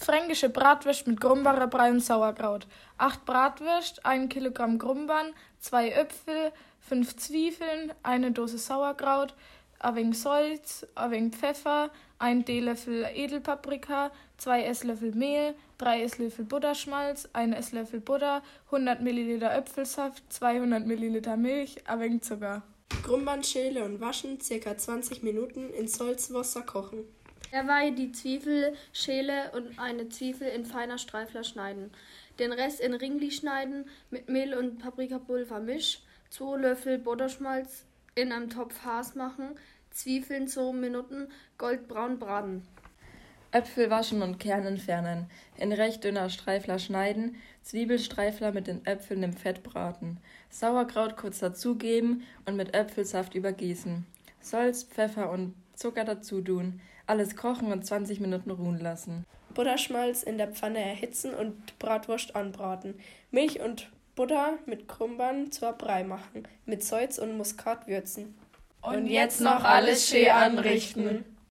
Fränkische Bratwürst mit Grumbacher Brei und Sauerkraut. 8 Bratwürst, 1 Kilogramm Grumbern, 2 Äpfel, 5 Zwiebeln, eine Dose Sauerkraut, ein wenig Salz, ein wenig Pfeffer, 1 Teelöffel Edelpaprika, 2 Esslöffel Mehl, 3 Esslöffel Butterschmalz, 1 Esslöffel Butter, 100 Milliliter Äpfelsaft, 200 Milliliter Milch, ein wenig Zucker. Grumbern schälen und waschen, ca. 20 Minuten in Salzwasser kochen. Derweil die Zwiebel schäle und eine Zwiebel in feiner Streifler schneiden. Den Rest in Ringli schneiden, mit Mehl und Paprikapulver misch, 2 Löffel Butterschmalz in einem Topf heiß machen, Zwiebeln 2 Minuten goldbraun braten. Äpfel waschen und Kern entfernen, in recht dünner Streifler schneiden, Zwiebelstreifler mit den Äpfeln im Fett braten, Sauerkraut kurz dazugeben und mit Äpfelsaft übergießen, Salz, Pfeffer und Zucker dazu tun, alles kochen und 20 Minuten ruhen lassen. Butterschmalz in der Pfanne erhitzen und Bratwurst anbraten. Milch und Butter mit Grumbern zur Brei machen, mit Salz und Muskat würzen. Und jetzt noch alles schön anrichten.